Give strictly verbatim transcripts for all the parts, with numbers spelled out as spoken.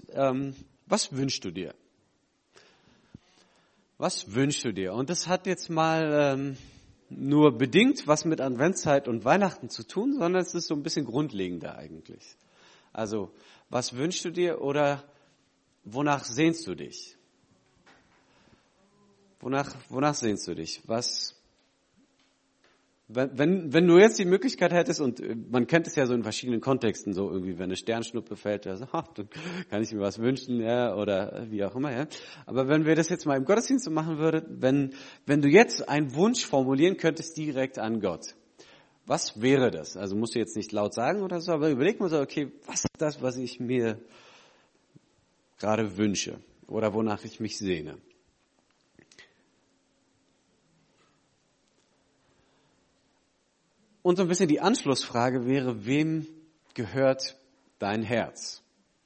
ähm, was wünschst du dir? Was wünschst du dir? Und das hat jetzt mal ähm, nur bedingt was mit Adventszeit und Weihnachten zu tun, sondern es ist so ein bisschen grundlegender eigentlich. Also, was wünschst du dir oder wonach sehnst du dich? Wonach, wonach sehnst du dich? Was, wenn, wenn, wenn du jetzt die Möglichkeit hättest, und man kennt es ja so in verschiedenen Kontexten, so irgendwie, wenn eine Sternschnuppe fällt, also, ha, dann kann ich mir was wünschen, ja, oder wie auch immer, ja. Aber wenn wir das jetzt mal im Gottesdienst so machen würden, wenn, wenn du jetzt einen Wunsch formulieren könntest direkt an Gott, was wäre das? Also musst du jetzt nicht laut sagen oder so, aber überleg mal so, okay, was ist das, was ich mir gerade wünsche oder wonach ich mich sehne? Und so ein bisschen die Anschlussfrage wäre, wem gehört dein Herz?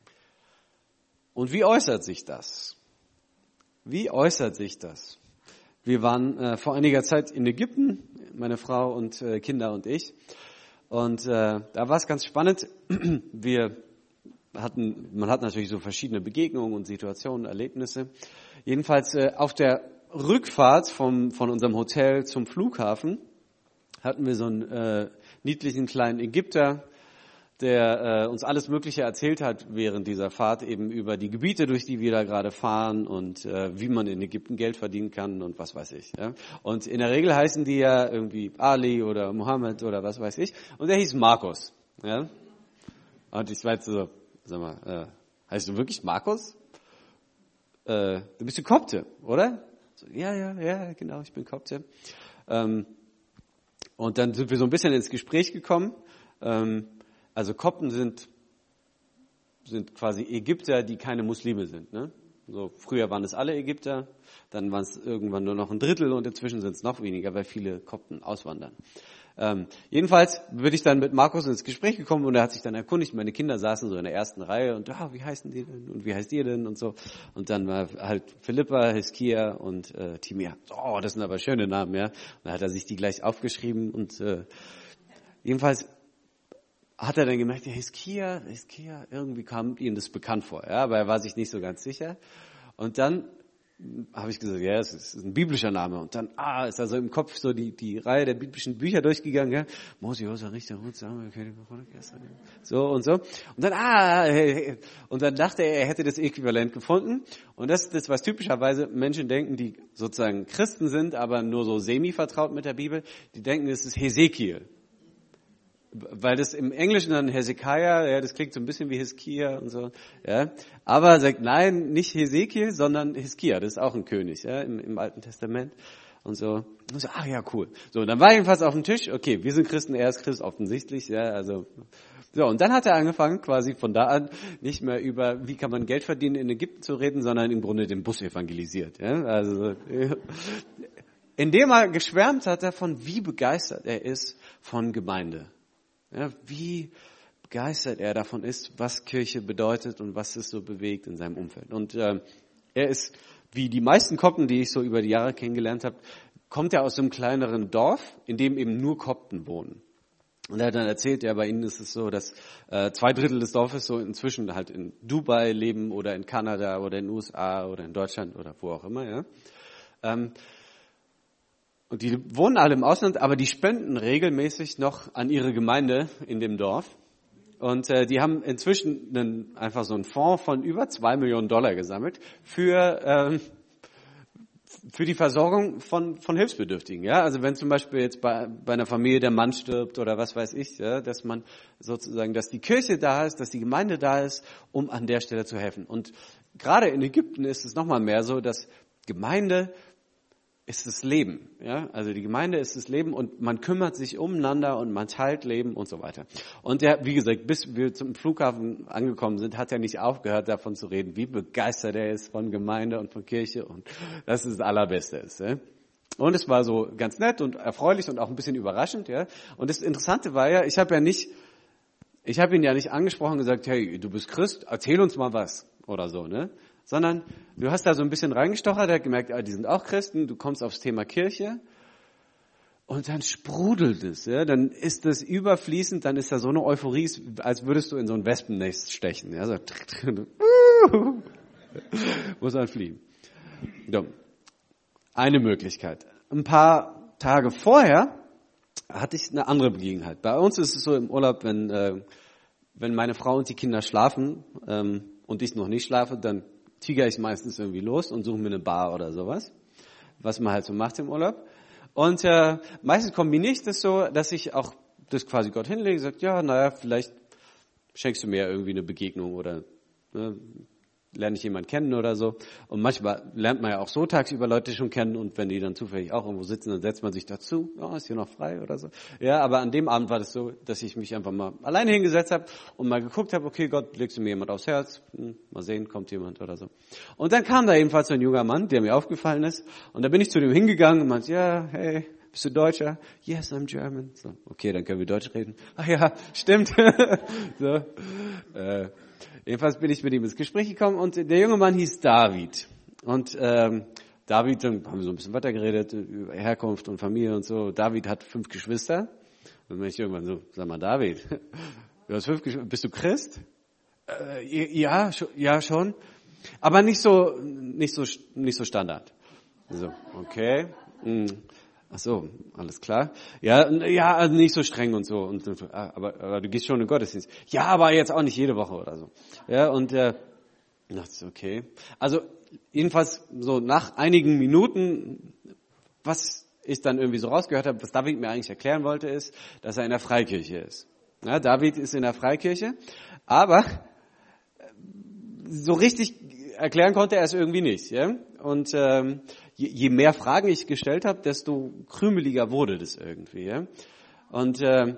Und wie äußert sich das? Wie äußert sich das? Wir waren äh, vor einiger Zeit in Ägypten, meine Frau und äh, Kinder und ich. Und äh, da war es ganz spannend. Wir hatten, man hat natürlich so verschiedene Begegnungen und Situationen, Erlebnisse. Jedenfalls äh, auf der Rückfahrt vom, von unserem Hotel zum Flughafen hatten wir so einen äh, niedlichen kleinen Ägypter, der äh, uns alles Mögliche erzählt hat während dieser Fahrt, eben über die Gebiete, durch die wir da gerade fahren und äh, wie man in Ägypten Geld verdienen kann und was weiß ich. Ja? Und in der Regel heißen die ja irgendwie Ali oder Mohammed oder was weiß ich. Und der hieß Markus. Ja? Und ich war jetzt so, sag mal, äh, heißt du wirklich Markus? Äh, du bist ein Kopte, oder? So, ja, ja, ja, genau, ich bin Kopte. Ähm, Und dann sind wir so ein bisschen ins Gespräch gekommen. Also Kopten sind, sind quasi Ägypter, die keine Muslime sind. Ne? So, früher waren es alle Ägypter, dann waren es irgendwann nur noch ein Drittel und inzwischen sind es noch weniger, weil viele Kopten auswandern. Ähm, jedenfalls bin ich dann mit Markus ins Gespräch gekommen und er hat sich dann erkundigt. Meine Kinder saßen so in der ersten Reihe und ah, wie heißen die denn und wie heißt ihr denn und so. Und dann war halt Philippa, Hiskia und äh, Timea. Oh, das sind aber schöne Namen, ja. Und dann hat er sich die gleich aufgeschrieben und äh, jedenfalls hat er dann gemerkt, ja, Hiskia, Hiskia, irgendwie kam ihm das bekannt vor, ja, aber er war sich nicht so ganz sicher. Und dann habe ich gesagt, ja, es ist ein biblischer Name. Und dann, ah, ist also im Kopf so die, die Reihe der biblischen Bücher durchgegangen, ja. Mose, Josua, Richter, Ruth, Samuel, König, so und so. Und dann, ah, und dann dachte er, er hätte das Äquivalent gefunden. Und das ist das, was typischerweise Menschen denken, die sozusagen Christen sind, aber nur so semi-vertraut mit der Bibel. Die denken, es ist Hesekiel. Weil das im Englischen dann Hezekiah, ja, das klingt so ein bisschen wie Hiskia und so, ja. Aber sagt, nein, nicht Hesekiel, sondern Hiskia, das ist auch ein König, ja, im, im Alten Testament und so. Und so, ach ja, cool. So, dann war jedenfalls auf dem Tisch, okay, wir sind Christen, er ist Christ, offensichtlich, ja, also. So, und dann hat er angefangen, quasi von da an nicht mehr über, wie kann man Geld verdienen in Ägypten zu reden, sondern im Grunde den Bus evangelisiert, ja, also. Indem er geschwärmt hat davon, wie begeistert er ist von Gemeinde. Ja, wie begeistert er davon ist, was Kirche bedeutet und was es so bewegt in seinem Umfeld. Und äh, er ist, wie die meisten Kopten, die ich so über die Jahre kennengelernt habe, kommt er aus einem kleineren Dorf, in dem eben nur Kopten wohnen. Und er hat dann erzählt, ja, bei ihnen ist es so, dass äh, zwei Drittel des Dorfes so inzwischen halt in Dubai leben oder in Kanada oder in den U S A oder in Deutschland oder wo auch immer, ja. Ähm, Und die wohnen alle im Ausland, aber die spenden regelmäßig noch an ihre Gemeinde in dem Dorf. Und äh, die haben inzwischen einen, einfach so einen Fonds von über zwei Millionen Dollar gesammelt für ähm, für die Versorgung von von Hilfsbedürftigen. Ja, also wenn zum Beispiel jetzt bei bei einer Familie der Mann stirbt oder was weiß ich, ja, dass man sozusagen, dass die Kirche da ist, dass die Gemeinde da ist, um an der Stelle zu helfen. Und gerade in Ägypten ist es nochmal mehr so, dass Gemeinde ist das Leben, ja, also die Gemeinde ist das Leben und man kümmert sich umeinander und man teilt Leben und so weiter. Und der, wie gesagt, bis wir zum Flughafen angekommen sind, hat er nicht aufgehört davon zu reden, wie begeistert er ist von Gemeinde und von Kirche und dass es das Allerbeste ist. Ja. Und es war so ganz nett und erfreulich und auch ein bisschen überraschend, ja. Und das Interessante war ja, ich habe ja nicht, ich habe ihn ja nicht angesprochen und gesagt, hey, du bist Christ, erzähl uns mal was oder so, ne? Sondern du hast da so ein bisschen reingestochert, er hat gemerkt, ah, die sind auch Christen, du kommst aufs Thema Kirche und dann sprudelt es, ja, dann ist das überfließend, dann ist da so eine Euphorie, als würdest du in so ein Wespennest stechen, ja, so, muss man fliehen. So. Eine Möglichkeit. Ein paar Tage vorher hatte ich eine andere Begebenheit. Bei uns ist es so im Urlaub, wenn, äh, wenn meine Frau und die Kinder schlafen ähm, und ich noch nicht schlafe, dann tigere ich meistens irgendwie los und suche mir eine Bar oder sowas, was man halt so macht im Urlaub. Und äh, meistens kombiniere ich das so, dass ich auch das quasi Gott hinlege, sagt, ja, naja, vielleicht schenkst du mir irgendwie eine Begegnung oder ne, lerne ich jemanden kennen oder so. Und manchmal lernt man ja auch so tagsüber Leute schon kennen und wenn die dann zufällig auch irgendwo sitzen, dann setzt man sich dazu, oh, ist hier noch frei oder so. Ja, aber an dem Abend war das so, dass ich mich einfach mal alleine hingesetzt habe und mal geguckt habe, okay, Gott, legst du mir jemand aufs Herz? Hm, mal sehen, kommt jemand oder so. Und dann kam da ebenfalls so ein junger Mann, der mir aufgefallen ist und da bin ich zu dem hingegangen und meinte, ja, hey, bist du Deutscher? Yes, I'm German. So, okay, dann können wir Deutsch reden. Ach ja, stimmt. so, äh, Jedenfalls bin ich mit ihm ins Gespräch gekommen und der junge Mann hieß David. Und ähm, David, dann haben wir so ein bisschen weitergeredet über Herkunft und Familie und so. David hat fünf Geschwister. Dann bin ich irgendwann so, sag mal David, du hast fünf Geschwister, bist du Christ? Äh, ja, ja schon. Aber nicht so, nicht so, nicht so Standard. So, okay. Hm. Ach so, alles klar. Ja, ja, also nicht so streng und so. Und, aber, aber du gehst schon in den Gottesdienst. Ja, aber jetzt auch nicht jede Woche oder so. Ja, und äh, dachte ich, okay. Also jedenfalls so nach einigen Minuten, was ich dann irgendwie so rausgehört habe, was David mir eigentlich erklären wollte, ist, dass er in der Freikirche ist. Ja, David ist in der Freikirche, aber so richtig erklären konnte er es irgendwie nicht. Ja? Und ähm, je, je mehr Fragen ich gestellt habe, desto krümeliger wurde das irgendwie. Ja? Und äh,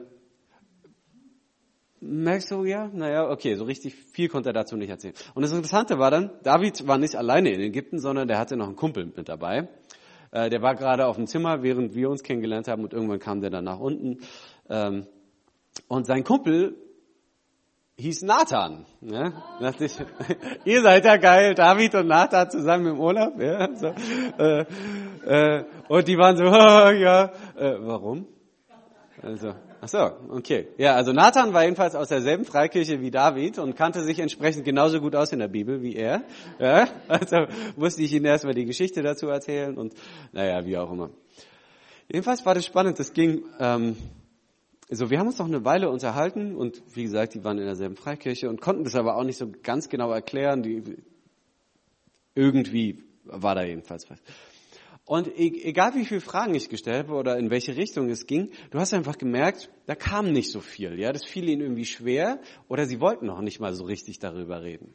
merkst du, ja, naja, okay, so richtig viel konnte er dazu nicht erzählen. Und das Interessante war dann, David war nicht alleine in Ägypten, sondern der hatte noch einen Kumpel mit dabei. Äh, der war gerade auf dem Zimmer, während wir uns kennengelernt haben und irgendwann kam der dann nach unten. Ähm, und sein Kumpel hieß Nathan. Ja? Dachte ich, ihr seid ja geil, David und Nathan zusammen im Urlaub. Ja? So, äh, äh, und die waren so, oh, ja, äh, warum? Also, ach so, okay. Ja, also Nathan war jedenfalls aus derselben Freikirche wie David und kannte sich entsprechend genauso gut aus in der Bibel wie er. Ja? Also musste ich ihnen erstmal die Geschichte dazu erzählen und naja, wie auch immer. Jedenfalls war das spannend, das ging... Ähm, Also wir haben uns noch eine Weile unterhalten und wie gesagt, die waren in derselben Freikirche und konnten das aber auch nicht so ganz genau erklären. Die, irgendwie war da jedenfalls was. Und egal wie viele Fragen ich gestellt habe oder in welche Richtung es ging, du hast einfach gemerkt, da kam nicht so viel. Ja, das fiel ihnen irgendwie schwer oder sie wollten noch nicht mal so richtig darüber reden.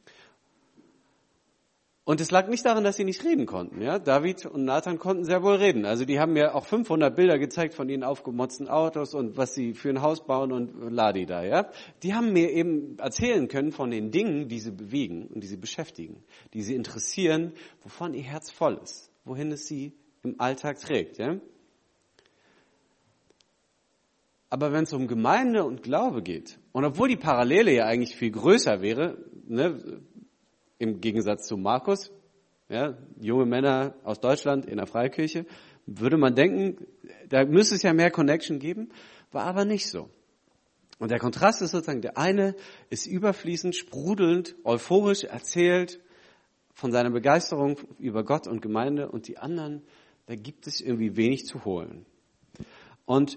Und es lag nicht daran, dass sie nicht reden konnten. Ja, David und Nathan konnten sehr wohl reden. Also die haben mir auch fünfhundert Bilder gezeigt von ihren aufgemotzten Autos und was sie für ein Haus bauen und ladi da. Ja, die haben mir eben erzählen können von den Dingen, die sie bewegen und die sie beschäftigen, die sie interessieren, wovon ihr Herz voll ist, wohin es sie im Alltag trägt. Ja. Aber wenn es um Gemeinde und Glaube geht und obwohl die Parallele ja eigentlich viel größer wäre, ne, im Gegensatz zu Markus, ja, junge Männer aus Deutschland in der Freikirche, würde man denken, da müsste es ja mehr Connection geben, war aber nicht so. Und der Kontrast ist sozusagen, der eine ist überfließend, sprudelnd, euphorisch erzählt von seiner Begeisterung über Gott und Gemeinde und die anderen, da gibt es irgendwie wenig zu holen. Und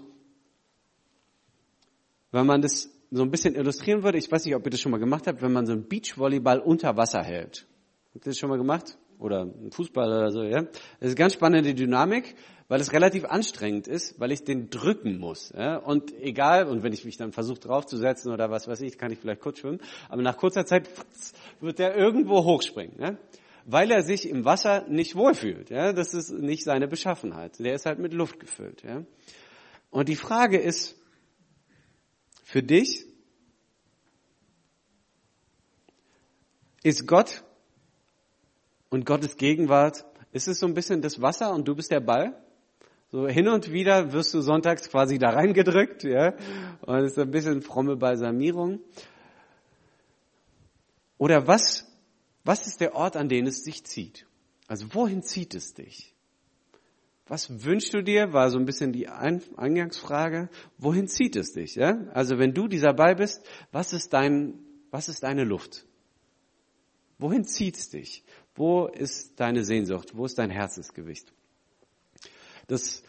wenn man das so ein bisschen illustrieren würde, ich weiß nicht, ob ihr das schon mal gemacht habt, wenn man so einen Beachvolleyball unter Wasser hält. Habt ihr das schon mal gemacht? Oder einen Fußball oder so, ja? Das ist eine ganz spannende Dynamik, weil es relativ anstrengend ist, weil ich den drücken muss. Ja? Und egal, und wenn ich mich dann versuche draufzusetzen oder was weiß ich, kann ich vielleicht kurz schwimmen, aber nach kurzer Zeit wird der irgendwo hochspringen, ja? Weil er sich im Wasser nicht wohlfühlt. Ja? Das ist nicht seine Beschaffenheit. Der ist halt mit Luft gefüllt. Ja? Und die Frage ist, für dich ist Gott und Gottes Gegenwart, ist es so ein bisschen das Wasser und du bist der Ball? So hin und wieder wirst du sonntags quasi da reingedrückt, ja? Und es ist ein bisschen fromme Balsamierung. Oder was, was ist der Ort, an den es dich zieht? Also wohin zieht es dich? Was wünschst du dir, war so ein bisschen die Eingangsfrage. Wohin zieht es dich? Ja? Also wenn du dieser Ball bist, was ist dein, was ist deine Luft? Wohin zieht's dich? Wo ist deine Sehnsucht? Wo ist dein Herzensgewicht? Das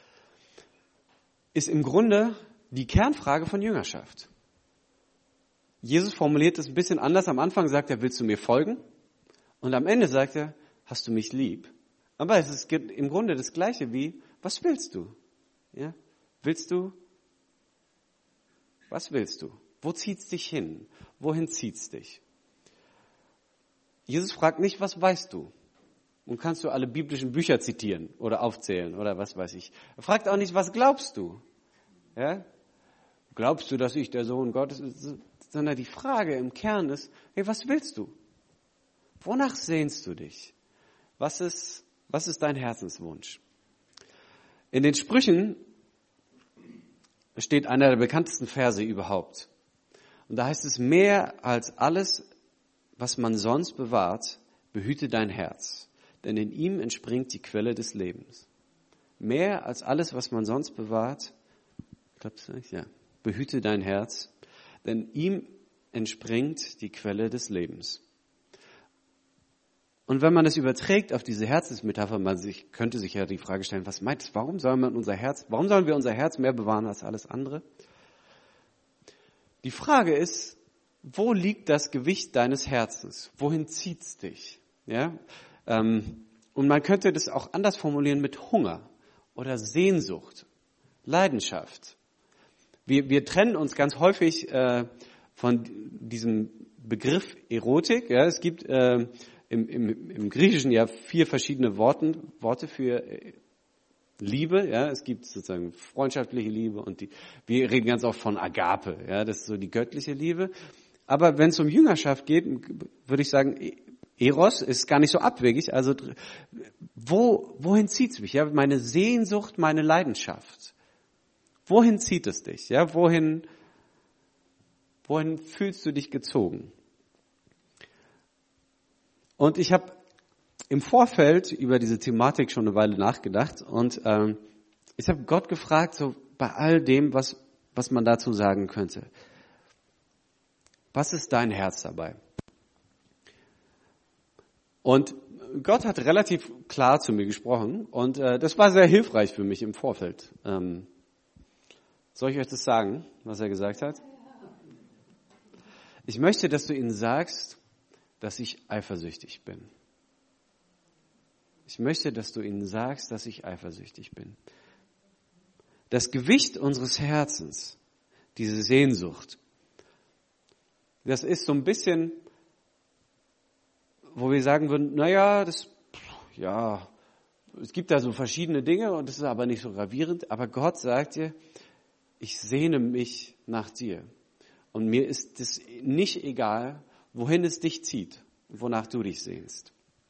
ist im Grunde die Kernfrage von Jüngerschaft. Jesus formuliert es ein bisschen anders. Am Anfang sagt er, willst du mir folgen? Und am Ende sagt er, hast du mich lieb? Aber es ist im Grunde das Gleiche wie, was willst du? Ja? Willst du? Was willst du? Wo zieht's dich hin? Wohin zieht's dich? Jesus fragt nicht, was weißt du? Und kannst du alle biblischen Bücher zitieren oder aufzählen oder was weiß ich. Er fragt auch nicht, was glaubst du? Ja? Glaubst du, dass ich der Sohn Gottes bin? Sondern die Frage im Kern ist, hey, was willst du? Wonach sehnst du dich? Was ist, was ist dein Herzenswunsch? In den Sprüchen steht einer der bekanntesten Verse überhaupt. Und da heißt es, mehr als alles, was man sonst bewahrt, behüte dein Herz, denn in ihm entspringt die Quelle des Lebens. Mehr als alles, was man sonst bewahrt, glaubst du nicht? Ja, behüte dein Herz, denn ihm entspringt die Quelle des Lebens. Und wenn man es überträgt auf diese Herzensmetapher, man sich, könnte sich ja die Frage stellen, was meint es, warum soll man unser Herz, warum sollen wir unser Herz mehr bewahren als alles andere? Die Frage ist, wo liegt das Gewicht deines Herzens? Wohin zieht's dich? Ja? Ähm, und man könnte das auch anders formulieren mit Hunger oder Sehnsucht, Leidenschaft. Wir, wir trennen uns ganz häufig äh, von diesem Begriff Erotik. Ja, es gibt äh, im, im, im Griechischen ja vier verschiedene Worten, Worte für Liebe. Ja, es gibt sozusagen freundschaftliche Liebe und die. Wir reden ganz oft von Agape. Ja, das ist so die göttliche Liebe. Aber wenn es um Jüngerschaft geht, würde ich sagen, Eros ist gar nicht so abwegig. Also wo, wohin zieht's mich? Ja, meine Sehnsucht, meine Leidenschaft. Wohin zieht es dich? Ja, wohin, wohin fühlst du dich gezogen? Und ich habe im Vorfeld über diese Thematik schon eine Weile nachgedacht und ähm, ich habe Gott gefragt, so bei all dem, was was man dazu sagen könnte. Was ist dein Herz dabei? Und Gott hat relativ klar zu mir gesprochen und äh, das war sehr hilfreich für mich im Vorfeld. Ähm, soll ich euch das sagen, was er gesagt hat? Ich möchte, dass du ihnen sagst, dass ich eifersüchtig bin. Ich möchte, dass du ihnen sagst, dass ich eifersüchtig bin. Das Gewicht unseres Herzens, diese Sehnsucht, das ist so ein bisschen, wo wir sagen würden, naja, das, ja, es gibt da so verschiedene Dinge und das ist aber nicht so gravierend, aber Gott sagt dir, ich sehne mich nach dir. Und mir ist es nicht egal, wohin es dich zieht, wonach du dich sehnst.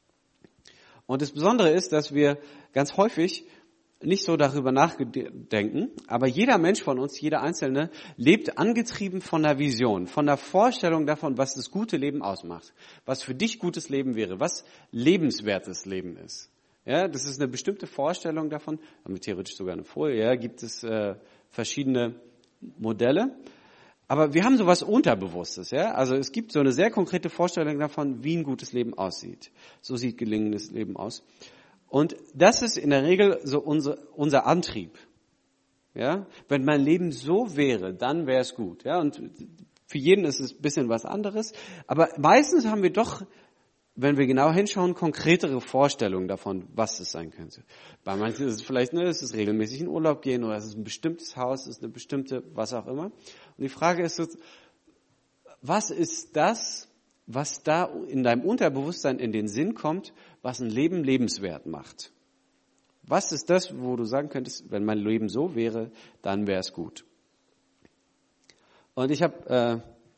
Und das Besondere ist, dass wir ganz häufig nicht so darüber nachdenken, aber jeder Mensch von uns, jeder Einzelne, lebt angetrieben von einer Vision, von einer Vorstellung davon, was das gute Leben ausmacht, was für dich gutes Leben wäre, was lebenswertes Leben ist. Ja, das ist eine bestimmte Vorstellung davon, haben wir theoretisch sogar eine Folie, ja, gibt es äh, verschiedene Modelle. Aber wir haben sowas Unterbewusstes, ja. Also es gibt so eine sehr konkrete Vorstellung davon, wie ein gutes Leben aussieht. So sieht gelingendes Leben aus. Und das ist in der Regel so unser, unser Antrieb. Ja, wenn mein Leben so wäre, dann wäre es gut. Ja, und für jeden ist es ein bisschen was anderes. Aber meistens haben wir doch, wenn wir genau hinschauen, konkretere Vorstellungen davon, was es sein könnte. Bei manchen ist es vielleicht, ne, es ist regelmäßig in Urlaub gehen oder es ist ein bestimmtes Haus, es ist eine bestimmte, was auch immer. Und die Frage ist so, was ist das, was da in deinem Unterbewusstsein in den Sinn kommt, was ein Leben lebenswert macht? Was ist das, wo du sagen könntest, wenn mein Leben so wäre, dann wäre es gut? Und ich habe äh,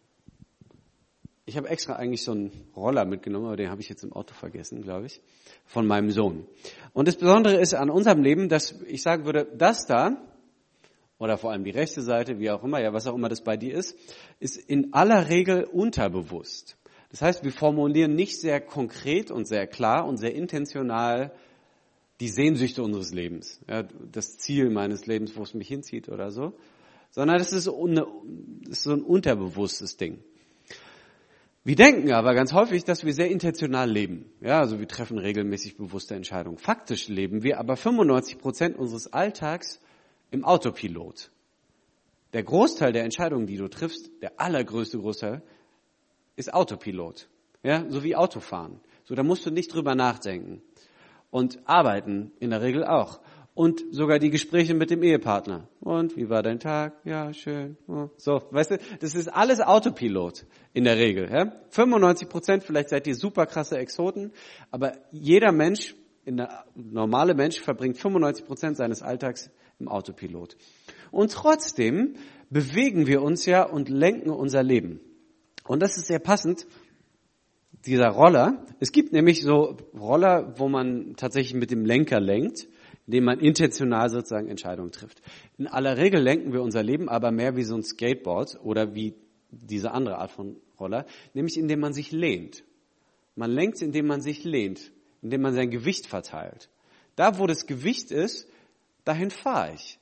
ich habe extra eigentlich so einen Roller mitgenommen, aber den habe ich jetzt im Auto vergessen, glaube ich, von meinem Sohn. Und das Besondere ist an unserem Leben, dass ich sagen würde, das da, oder vor allem die rechte Seite, wie auch immer, ja, was auch immer das bei dir ist, ist in aller Regel unterbewusst. Das heißt, wir formulieren nicht sehr konkret und sehr klar und sehr intentional die Sehnsüchte unseres Lebens, ja, das Ziel meines Lebens, wo es mich hinzieht oder so, sondern das ist, eine, das ist so ein unterbewusstes Ding. Wir denken aber ganz häufig, dass wir sehr intentional leben. Ja, also wir treffen regelmäßig bewusste Entscheidungen. Faktisch leben wir aber fünfundneunzig Prozent unseres Alltags im Autopilot. Der Großteil der Entscheidungen, die du triffst, der allergrößte Großteil, ist Autopilot. Ja, so wie Autofahren. So, da musst du nicht drüber nachdenken. Und arbeiten in der Regel auch. Und sogar die Gespräche mit dem Ehepartner. Und wie war dein Tag? Ja, schön. So, weißt du, das ist alles Autopilot in der Regel. Ja? fünfundneunzig Prozent, vielleicht seid ihr super krasse Exoten, aber jeder Mensch, in der normale Mensch, verbringt fünfundneunzig Prozent seines Alltags im Autopilot. Und trotzdem bewegen wir uns ja und lenken unser Leben. Und das ist sehr passend, dieser Roller. Es gibt nämlich so Roller, wo man tatsächlich mit dem Lenker lenkt, indem man intentional sozusagen Entscheidungen trifft. In aller Regel lenken wir unser Leben aber mehr wie so ein Skateboard oder wie diese andere Art von Roller, nämlich indem man sich lehnt. Man lenkt, indem man sich lehnt, indem man sein Gewicht verteilt. Da, wo das Gewicht ist, dahin fahre ich.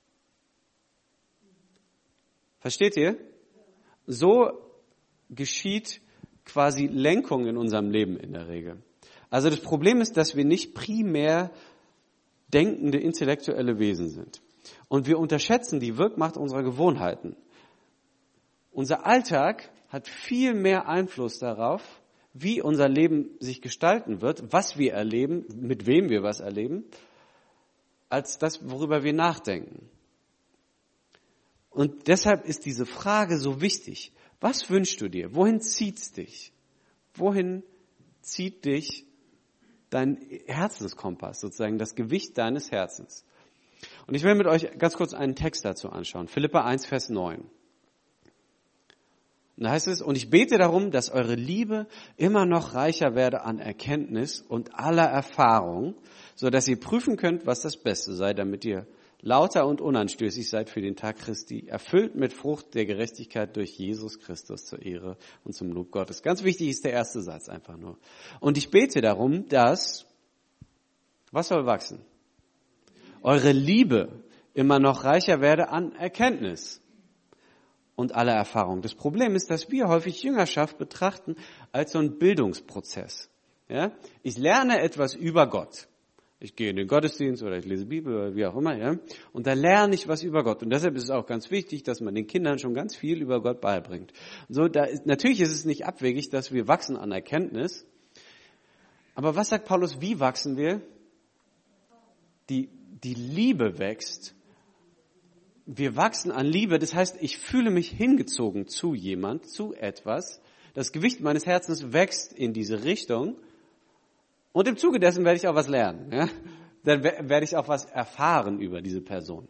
Versteht ihr? So geschieht quasi Lenkung in unserem Leben in der Regel. Also das Problem ist, dass wir nicht primär denkende, intellektuelle Wesen sind. Und wir unterschätzen die Wirkmacht unserer Gewohnheiten. Unser Alltag hat viel mehr Einfluss darauf, wie unser Leben sich gestalten wird, was wir erleben, mit wem wir was erleben, als das, worüber wir nachdenken. Und deshalb ist diese Frage so wichtig. Was wünschst du dir? Wohin zieht's dich? Wohin zieht dich dein Herzenskompass, sozusagen das Gewicht deines Herzens? Und ich will mit euch ganz kurz einen Text dazu anschauen. Philipper eins, Vers neun. Und da heißt es, und ich bete darum, dass eure Liebe immer noch reicher werde an Erkenntnis und aller Erfahrung, so dass ihr prüfen könnt, was das Beste sei, damit ihr lauter und unanstößig seid für den Tag Christi, erfüllt mit Frucht der Gerechtigkeit durch Jesus Christus zur Ehre und zum Lob Gottes. Ganz wichtig ist der erste Satz einfach nur. Und ich bete darum, dass, was soll wachsen? Eure Liebe immer noch reicher werde an Erkenntnis und aller Erfahrung. Das Problem ist, dass wir häufig Jüngerschaft betrachten als so ein Bildungsprozess. Ja? Ich lerne etwas über Gott. Ich gehe in den Gottesdienst oder ich lese Bibel oder wie auch immer, ja. Und da lerne ich was über Gott. Und deshalb ist es auch ganz wichtig, dass man den Kindern schon ganz viel über Gott beibringt. So, da ist, natürlich ist es nicht abwegig, dass wir wachsen an Erkenntnis. Aber was sagt Paulus, wie wachsen wir? Die, die Liebe wächst. Wir wachsen an Liebe. Das heißt, ich fühle mich hingezogen zu jemand, zu etwas. Das Gewicht meines Herzens wächst in diese Richtung. Und im Zuge dessen werde ich auch was lernen. Ja? Dann werde ich auch was erfahren über diese Person.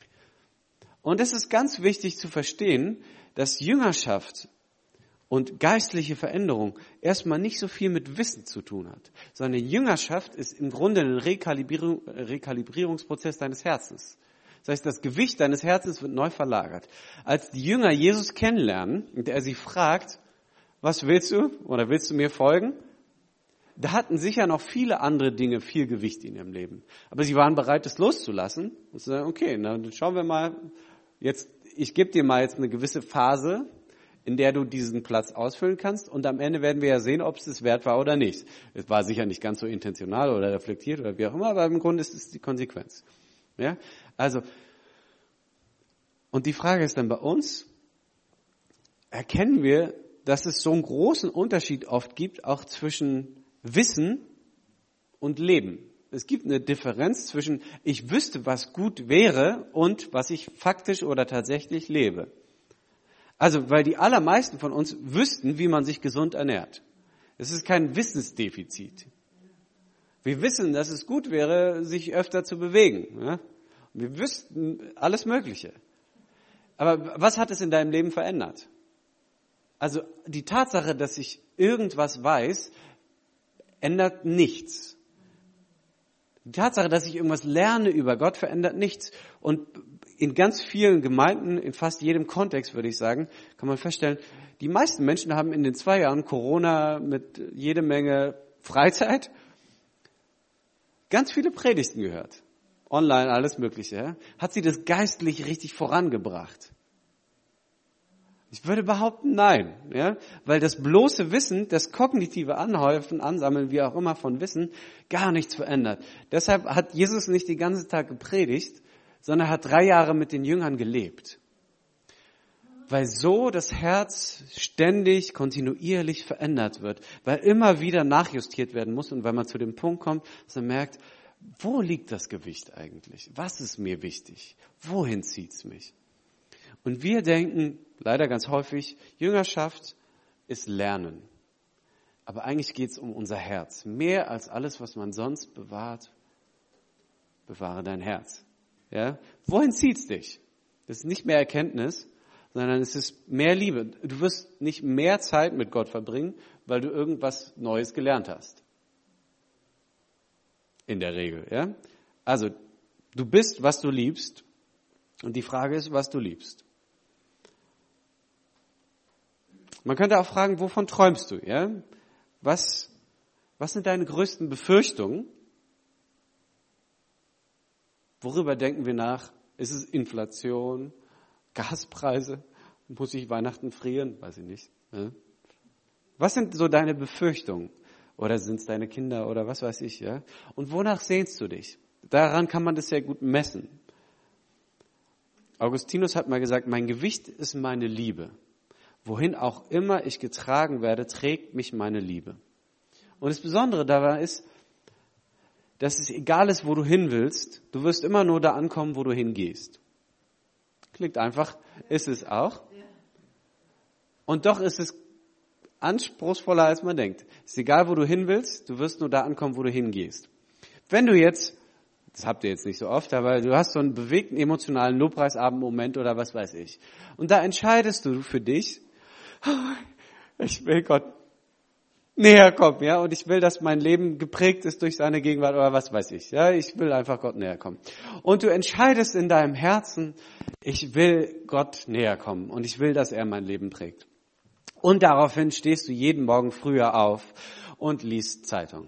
Und es ist ganz wichtig zu verstehen, dass Jüngerschaft und geistliche Veränderung erstmal nicht so viel mit Wissen zu tun hat, sondern Jüngerschaft ist im Grunde ein Rekalibrierung, Rekalibrierungsprozess deines Herzens. Das heißt, das Gewicht deines Herzens wird neu verlagert. Als die Jünger Jesus kennenlernen und er sie fragt, was willst du oder willst du mir folgen? Da hatten sicher noch viele andere Dinge viel Gewicht in ihrem Leben. Aber sie waren bereit, das loszulassen und zu sagen, okay, na, dann schauen wir mal, jetzt, ich gebe dir mal jetzt eine gewisse Phase, in der du diesen Platz ausfüllen kannst und am Ende werden wir ja sehen, ob es das wert war oder nicht. Es war sicher nicht ganz so intentional oder reflektiert oder wie auch immer, aber im Grunde ist es die Konsequenz. Ja, also, und die Frage ist dann bei uns, erkennen wir, dass es so einen großen Unterschied oft gibt, auch zwischen Wissen und Leben. Es gibt eine Differenz zwischen ich wüsste, was gut wäre und was ich faktisch oder tatsächlich lebe. Also, weil die allermeisten von uns wüssten, wie man sich gesund ernährt. Es ist kein Wissensdefizit. Wir wissen, dass es gut wäre, sich öfter zu bewegen. Ja? Wir wüssten alles Mögliche. Aber was hat es in deinem Leben verändert? Also die Tatsache, dass ich irgendwas weiß, ändert nichts. Die Tatsache, dass ich irgendwas lerne über Gott, verändert nichts. Und in ganz vielen Gemeinden, in fast jedem Kontext, würde ich sagen, kann man feststellen, die meisten Menschen haben in den zwei Jahren Corona mit jede Menge Freizeit ganz viele Predigten gehört. Online, alles Mögliche. Ja? Hat sie das geistlich richtig vorangebracht? Ich würde behaupten, nein, ja, weil das bloße Wissen, das kognitive Anhäufen, Ansammeln, wie auch immer von Wissen, gar nichts verändert. Deshalb hat Jesus nicht den ganzen Tag gepredigt, sondern hat drei Jahre mit den Jüngern gelebt. Weil so das Herz ständig, kontinuierlich verändert wird, weil immer wieder nachjustiert werden muss und weil man zu dem Punkt kommt, dass man merkt, wo liegt das Gewicht eigentlich? Was ist mir wichtig? Wohin zieht's mich? Und wir denken leider ganz häufig, Jüngerschaft ist Lernen. Aber eigentlich geht es um unser Herz. Mehr als alles, was man sonst bewahrt, bewahre dein Herz. Ja? Wohin zieht's dich? Das ist nicht mehr Erkenntnis, sondern es ist mehr Liebe. Du wirst nicht mehr Zeit mit Gott verbringen, weil du irgendwas Neues gelernt hast. In der Regel. Ja? Also, du bist, was du liebst. Und die Frage ist, was du liebst. Man könnte auch fragen, wovon träumst du? Ja? Was, was sind deine größten Befürchtungen? Worüber denken wir nach? Ist es Inflation, Gaspreise? Muss ich Weihnachten frieren? Weiß ich nicht. Ja? Was sind so deine Befürchtungen? Oder sind es deine Kinder oder was weiß ich? Ja? Und wonach sehnst du dich? Daran kann man das sehr gut messen. Augustinus hat mal gesagt, mein Gewicht ist meine Liebe. Wohin auch immer ich getragen werde, trägt mich meine Liebe. Und das Besondere daran ist, dass es egal ist, wo du hin willst, du wirst immer nur da ankommen, wo du hingehst. Klingt einfach, ist es auch. Und doch ist es anspruchsvoller, als man denkt. Es ist egal, wo du hin willst, du wirst nur da ankommen, wo du hingehst. Wenn du jetzt, das habt ihr jetzt nicht so oft, aber du hast so einen bewegten emotionalen Lobpreisabend-Moment oder was weiß ich. Und da entscheidest du für dich, ich will Gott näher kommen, ja, und ich will, dass mein Leben geprägt ist durch seine Gegenwart oder was weiß ich, ja, ich will einfach Gott näher kommen. Und du entscheidest in deinem Herzen, ich will Gott näher kommen und ich will, dass er mein Leben prägt. Und daraufhin stehst du jeden Morgen früher auf und liest Zeitung.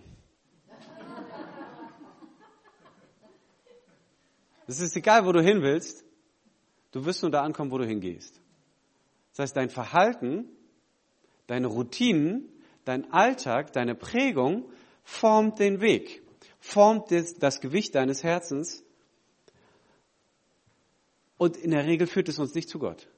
Es ist egal, wo du hin willst, du wirst nur da ankommen, wo du hingehst. Das heißt, dein Verhalten, deine Routinen, dein Alltag, deine Prägung formt den Weg, formt das, das Gewicht deines Herzens und in der Regel führt es uns nicht zu Gott.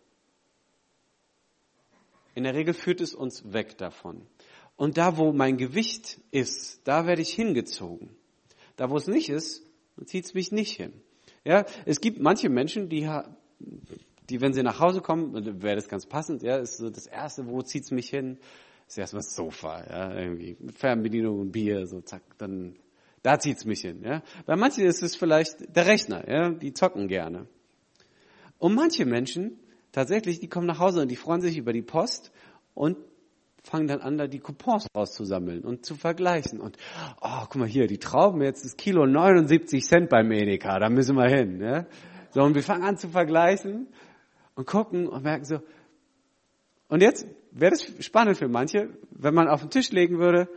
In der Regel führt es uns weg davon. Und da, wo mein Gewicht ist, da werde ich hingezogen. Da, wo es nicht ist, zieht es mich nicht hin. Ja, es gibt manche Menschen, die die, wenn sie nach Hause kommen, wäre das ganz passend, ja, ist so das Erste, wo zieht's mich hin? Ist erstmal das Sofa, ja, irgendwie, mit Fernbedienung und Bier, so zack, dann, da zieht's mich hin, ja. Bei manchen ist es vielleicht der Rechner, ja, die zocken gerne. Und manche Menschen, tatsächlich, die kommen nach Hause und die freuen sich über die Post und fangen dann an, da die Coupons rauszusammeln und zu vergleichen. Und, oh, guck mal hier, die Trauben, jetzt das Kilo neunundsiebzig Cent beim Edeka, da müssen wir hin, ja. So, und wir fangen an zu vergleichen und gucken und merken so, und jetzt wäre das spannend für manche, wenn man auf den Tisch legen würde,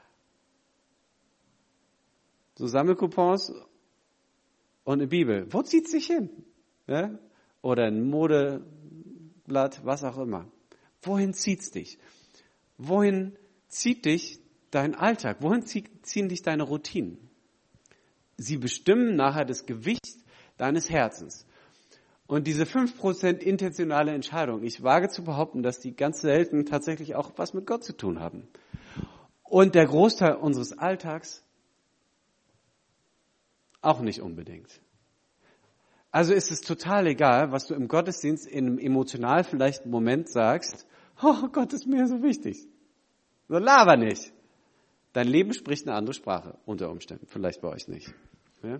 so Sammelcoupons und eine Bibel. Wo zieht es sich hin? Ja? Oder ein Modeblatt, was auch immer. Wohin zieht's dich? Wohin zieht dich dein Alltag? Wohin ziehen dich deine Routinen? Sie bestimmen nachher das Gewicht deines Herzens. Und diese fünf Prozent intentionale Entscheidung, ich wage zu behaupten, dass die ganz selten tatsächlich auch was mit Gott zu tun haben. Und der Großteil unseres Alltags auch nicht unbedingt. Also ist es total egal, was du im Gottesdienst in einem emotional vielleicht einen Moment sagst, oh, Gott ist mir so wichtig. So laber nicht. Dein Leben spricht eine andere Sprache, unter Umständen. Vielleicht bei euch nicht. Ja?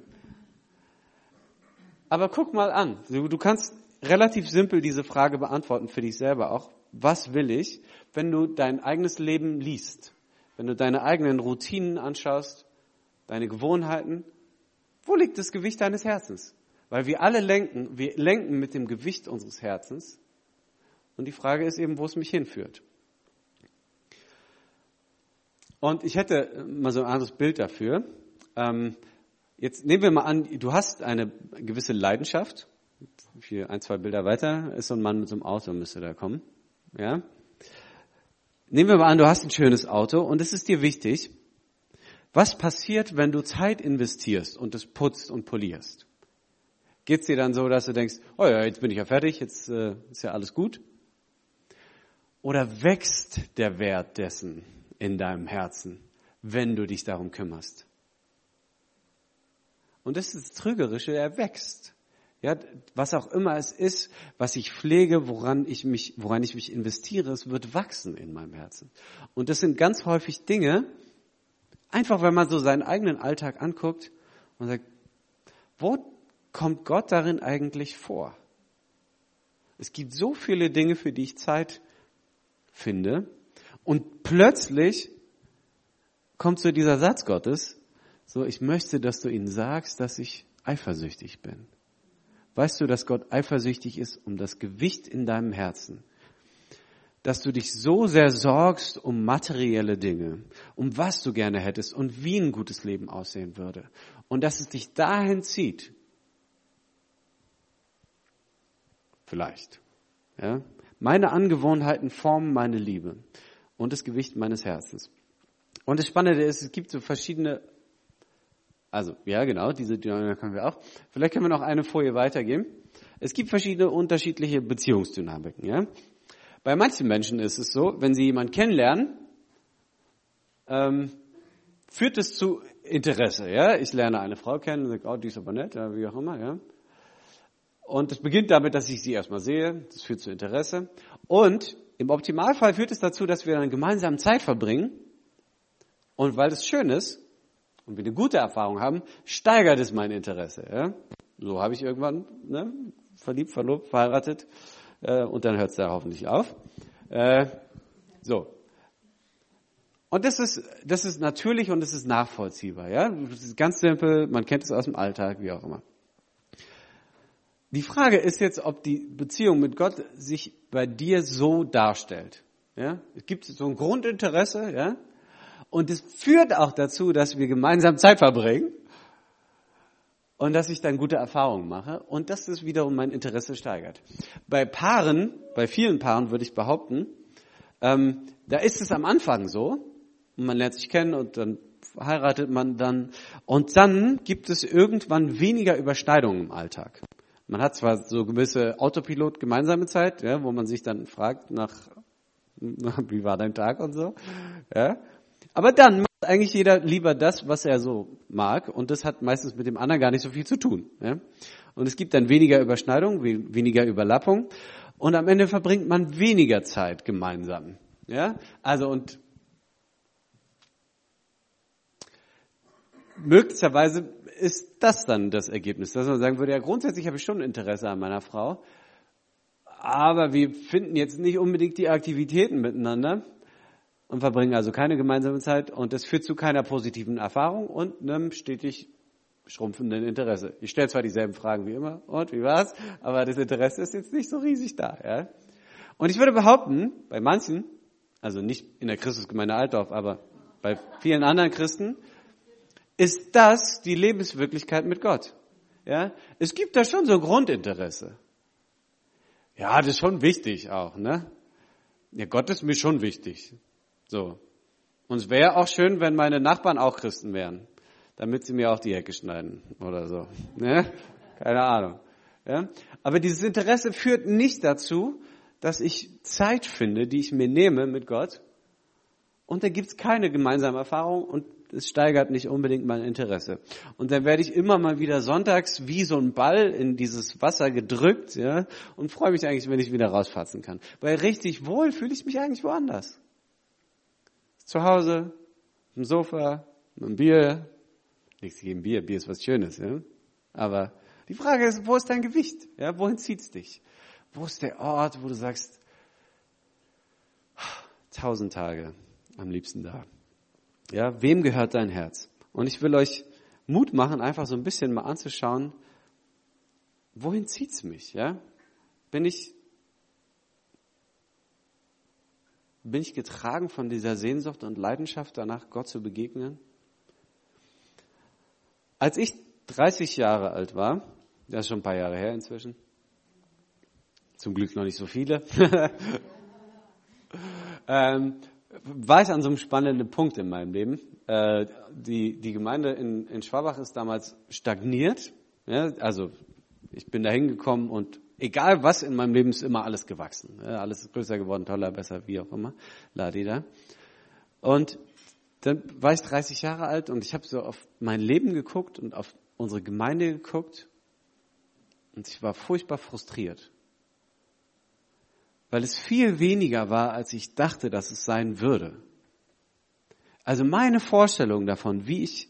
Aber guck mal an. Du kannst relativ simpel diese Frage beantworten für dich selber auch. Was will ich, wenn du dein eigenes Leben liest? Wenn du deine eigenen Routinen anschaust, deine Gewohnheiten? Wo liegt das Gewicht deines Herzens? Weil wir alle lenken, wir lenken mit dem Gewicht unseres Herzens. Und die Frage ist eben, wo es mich hinführt. Und ich hätte mal so ein anderes Bild dafür. Ähm, Jetzt nehmen wir mal an, du hast eine gewisse Leidenschaft. Hier ein, zwei Bilder weiter ist so ein Mann mit so einem Auto, müsste da kommen. Ja? Nehmen wir mal an, du hast ein schönes Auto und es ist dir wichtig. Was passiert, wenn du Zeit investierst und es putzt und polierst? Geht's dir dann so, dass du denkst, oh ja, jetzt bin ich ja fertig, jetzt äh, ist ja alles gut? Oder wächst der Wert dessen in deinem Herzen, wenn du dich darum kümmerst? Und das ist das Trügerische, er wächst. Ja, was auch immer es ist, was ich pflege, woran ich mich, woran ich mich investiere, es wird wachsen in meinem Herzen. Und das sind ganz häufig Dinge, einfach wenn man so seinen eigenen Alltag anguckt und sagt, wo kommt Gott darin eigentlich vor? Es gibt so viele Dinge, für die ich Zeit finde, und plötzlich kommt so dieser Satz Gottes, so, ich möchte, dass du ihnen sagst, dass ich eifersüchtig bin. Weißt du, dass Gott eifersüchtig ist um das Gewicht in deinem Herzen? Dass du dich so sehr sorgst um materielle Dinge, um was du gerne hättest und wie ein gutes Leben aussehen würde. Und dass es dich dahin zieht. Vielleicht. Ja? Meine Angewohnheiten formen meine Liebe und das Gewicht meines Herzens. Und das Spannende ist, es gibt so verschiedene, also ja genau, diese Dynamik können wir auch. Vielleicht können wir noch eine Folie weitergeben. Es gibt verschiedene unterschiedliche Beziehungsdynamiken. Ja? Bei manchen Menschen ist es so, wenn sie jemanden kennenlernen, ähm, führt es zu Interesse. Ja? Ich lerne eine Frau kennen und sage, oh, die ist aber nett, ja, wie auch immer. Ja? Und es beginnt damit, dass ich sie erstmal sehe. Das führt zu Interesse. Und im Optimalfall führt es dazu, dass wir dann gemeinsam Zeit verbringen. Und weil das schön ist und wir eine gute Erfahrung haben, steigert es mein Interesse. Ja? So habe ich irgendwann ne, verliebt, verlobt, verheiratet. Äh, und dann hört es da hoffentlich auf. Äh, so. Und das ist, das ist natürlich und das ist nachvollziehbar. Ja? Das ist ganz simpel, man kennt es aus dem Alltag, wie auch immer. Die Frage ist jetzt, ob die Beziehung mit Gott sich bei dir so darstellt. Ja? Es gibt so ein Grundinteresse, ja, und es führt auch dazu, dass wir gemeinsam Zeit verbringen und dass ich dann gute Erfahrungen mache und dass das wiederum mein Interesse steigert. Bei Paaren, bei vielen Paaren würde ich behaupten, ähm, da ist es am Anfang so, und man lernt sich kennen und dann heiratet man dann und dann gibt es irgendwann weniger Überschneidungen im Alltag. Man hat zwar so gewisse Autopilot gemeinsame Zeit, ja, wo man sich dann fragt nach, nach, wie war dein Tag und so, ja. Aber dann macht eigentlich jeder lieber das, was er so mag, und das hat meistens mit dem anderen gar nicht so viel zu tun, ja. Und es gibt dann weniger Überschneidung, weniger Überlappung, und am Ende verbringt man weniger Zeit gemeinsam, ja. Also und möglicherweise ist das dann das Ergebnis, dass man sagen würde, ja, grundsätzlich habe ich schon Interesse an meiner Frau, aber wir finden jetzt nicht unbedingt die Aktivitäten miteinander und verbringen also keine gemeinsame Zeit, und das führt zu keiner positiven Erfahrung und einem stetig schrumpfenden Interesse. Ich stelle zwar dieselben Fragen wie immer, und wie war's, aber das Interesse ist jetzt nicht so riesig da. Ja? Und ich würde behaupten, bei manchen, also nicht in der Christusgemeinde Altdorf, aber bei vielen anderen Christen, ist das die Lebenswirklichkeit mit Gott. Ja? Es gibt da schon so ein Grundinteresse. Ja, das ist schon wichtig auch, ne? Ja, Gott ist mir schon wichtig. So. Und es wäre auch schön, wenn meine Nachbarn auch Christen wären, damit sie mir auch die Hecke schneiden oder so. Ne? Keine Ahnung. Ja? Aber dieses Interesse führt nicht dazu, dass ich Zeit finde, die ich mir nehme mit Gott. Und da gibt's keine gemeinsame Erfahrung und es steigert nicht unbedingt mein Interesse. Und dann werde ich immer mal wieder sonntags wie so ein Ball in dieses Wasser gedrückt, ja, und freue mich eigentlich, wenn ich wieder rausfatzen kann. Weil richtig wohl fühle ich mich eigentlich woanders. Zu Hause, im Sofa, mit einem Bier. Nichts gegen Bier, Bier ist was Schönes, ja. Aber die Frage ist, wo ist dein Gewicht? Ja, wohin zieht's dich? Wo ist der Ort, wo du sagst, tausend Tage am liebsten da? Ja, wem gehört dein Herz? Und ich will euch Mut machen, einfach so ein bisschen mal anzuschauen, wohin zieht's mich? Ja, bin ich bin ich getragen von dieser Sehnsucht und Leidenschaft danach, Gott zu begegnen? Als ich dreißig Jahre alt war, das ist schon ein paar Jahre her inzwischen, zum Glück noch nicht so viele. ähm, war ich an so einem spannenden Punkt in meinem Leben. Äh, die, die Gemeinde in, in Schwabach ist damals stagniert. Ja, also ich bin da hingekommen und egal was in meinem Leben ist immer alles gewachsen. Ja, alles ist größer geworden, toller, besser, wie auch immer. Ladida. Und dann war ich dreißig Jahre alt und ich habe so auf mein Leben geguckt und auf unsere Gemeinde geguckt und ich war furchtbar frustriert. Weil es viel weniger war, als ich dachte, dass es sein würde. Also meine Vorstellung davon, wie ich,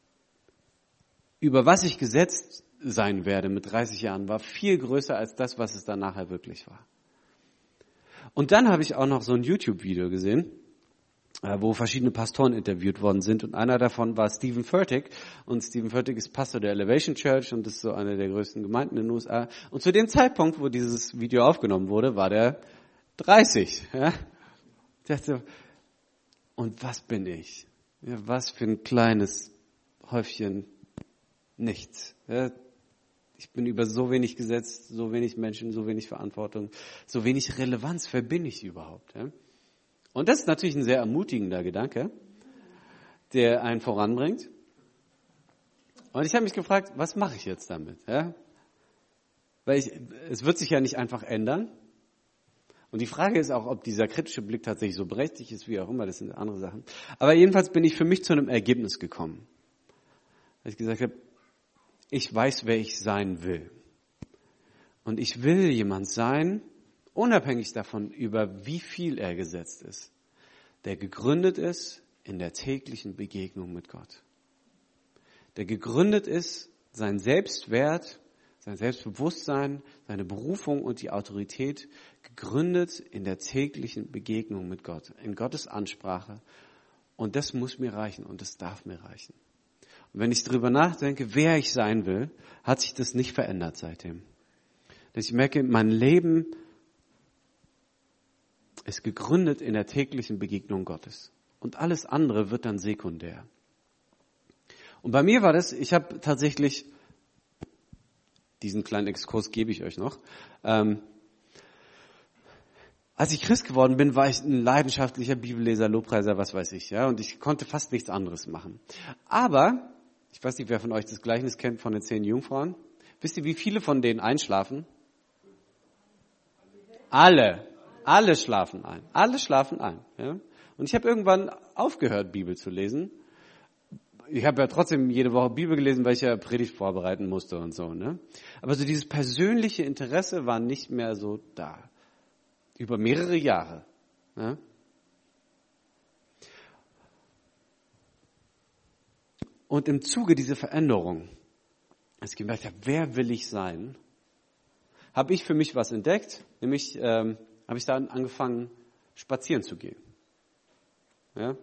über was ich gesetzt sein werde mit dreißig Jahren, war viel größer als das, was es dann nachher wirklich war. Und dann habe ich auch noch so ein YouTube-Video gesehen, wo verschiedene Pastoren interviewt worden sind. Und einer davon war Stephen Furtick. Und Stephen Furtick ist Pastor der Elevation Church und ist so eine der größten Gemeinden in den U S A. Und zu dem Zeitpunkt, wo dieses Video aufgenommen wurde, war der dreißig. Ja? Ich dachte, und was bin ich? Ja, was für ein kleines Häufchen nichts. Ja? Ich bin über so wenig gesetzt, so wenig Menschen, so wenig Verantwortung, so wenig Relevanz. Wer bin ich überhaupt? Ja? Und das ist natürlich ein sehr ermutigender Gedanke, der einen voranbringt. Und ich habe mich gefragt, was mache ich jetzt damit? Ja? Weil ich, es wird sich ja nicht einfach ändern. Und die Frage ist auch, ob dieser kritische Blick tatsächlich so berechtigt ist, wie auch immer, das sind andere Sachen. Aber jedenfalls bin ich für mich zu einem Ergebnis gekommen. Dass ich gesagt habe, ich weiß, wer ich sein will. Und ich will jemand sein, unabhängig davon, über wie viel er gesetzt ist, der gegründet ist in der täglichen Begegnung mit Gott. Der gegründet ist, sein Selbstwert, sein Selbstbewusstsein, seine Berufung und die Autorität gegründet in der täglichen Begegnung mit Gott, in Gottes Ansprache. Und das muss mir reichen und das darf mir reichen. Und wenn ich darüber nachdenke, wer ich sein will, hat sich das nicht verändert seitdem. Dass ich merke, mein Leben ist gegründet in der täglichen Begegnung Gottes. Und alles andere wird dann sekundär. Und bei mir war das, ich habe tatsächlich, diesen kleinen Exkurs gebe ich euch noch, ähm, als ich Christ geworden bin, war ich ein leidenschaftlicher Bibelleser, Lobpreiser, was weiß ich, ja, und ich konnte fast nichts anderes machen. Aber, ich weiß nicht, wer von euch das Gleichnis kennt von den zehn Jungfrauen. Wisst ihr, wie viele von denen einschlafen? Alle. Alle schlafen ein. Alle schlafen ein. Ja? Und ich habe irgendwann aufgehört, Bibel zu lesen. Ich habe ja trotzdem jede Woche Bibel gelesen, weil ich ja Predigt vorbereiten musste und so. Ne? Aber so dieses persönliche Interesse war nicht mehr so da. Über mehrere Jahre. Ja? Und im Zuge dieser Veränderung, als ich gemerkt habe, wer will ich sein, habe ich für mich was entdeckt, nämlich ähm, habe ich dann angefangen, spazieren zu gehen. Ja?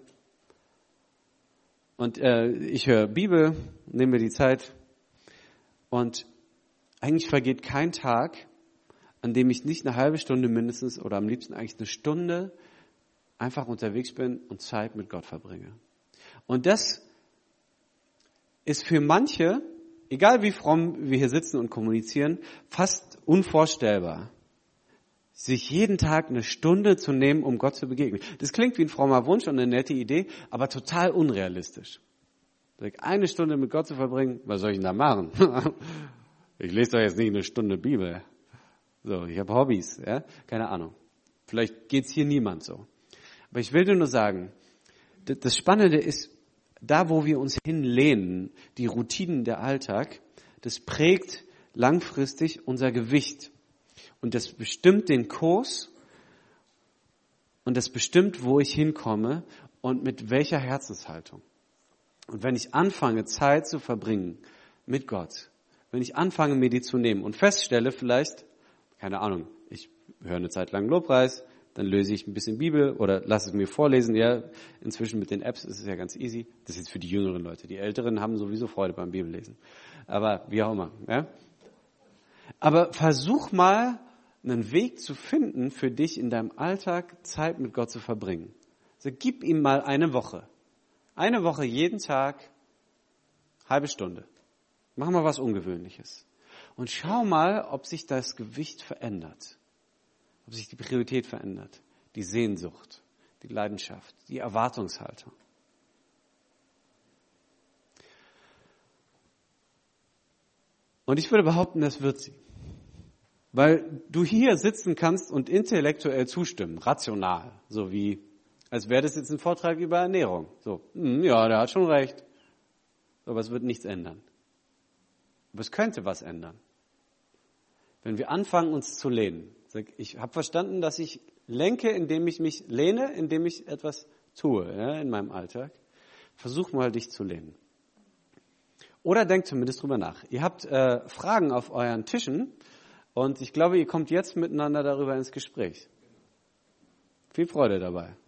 Und äh, ich höre Bibel, nehme mir die Zeit und eigentlich vergeht kein Tag, an dem ich nicht eine halbe Stunde mindestens oder am liebsten eigentlich eine Stunde einfach unterwegs bin und Zeit mit Gott verbringe. Und das ist für manche, egal wie fromm wir hier sitzen und kommunizieren, fast unvorstellbar, sich jeden Tag eine Stunde zu nehmen, um Gott zu begegnen. Das klingt wie ein frommer Wunsch und eine nette Idee, aber total unrealistisch. Eine Stunde mit Gott zu verbringen, was soll ich denn da machen? Ich lese doch jetzt nicht eine Stunde Bibel. So, ich habe Hobbys, ja? Keine Ahnung. Vielleicht geht's hier niemand so. Aber ich will dir nur sagen, das Spannende ist, da wo wir uns hinlehnen, die Routinen der Alltag, das prägt langfristig unser Gewicht. Und das bestimmt den Kurs und das bestimmt, wo ich hinkomme und mit welcher Herzenshaltung. Und wenn ich anfange, Zeit zu verbringen mit Gott, wenn ich anfange, mir die zu nehmen und feststelle vielleicht, keine Ahnung, ich höre eine Zeit lang Lobpreis, dann löse ich ein bisschen Bibel oder lasse es mir vorlesen. Ja, inzwischen mit den Apps ist es ja ganz easy. Das ist jetzt für die jüngeren Leute. Die Älteren haben sowieso Freude beim Bibellesen. Aber wie auch immer. Ja? Aber versuch mal, einen Weg zu finden, für dich in deinem Alltag Zeit mit Gott zu verbringen. Also gib ihm mal eine Woche. Eine Woche jeden Tag, halbe Stunde. Mach mal was Ungewöhnliches. Und schau mal, ob sich das Gewicht verändert. Ob sich die Priorität verändert. Die Sehnsucht. die Leidenschaft, die Erwartungshaltung. Und ich würde behaupten, das wird sie. Weil du hier sitzen kannst und intellektuell zustimmen, rational, so wie, als wäre das jetzt ein Vortrag über Ernährung. So, hm, ja, der hat schon recht. Aber es wird nichts ändern. Aber es könnte was ändern. Wenn wir anfangen, uns zu lehnen. Ich habe verstanden, dass ich lenke, indem ich mich lehne, indem ich etwas tue, ja, in meinem Alltag. Versuch mal, dich zu lehnen. Oder denkt zumindest drüber nach. Ihr habt äh, Fragen auf euren Tischen und ich glaube, ihr kommt jetzt miteinander darüber ins Gespräch. Viel Freude dabei.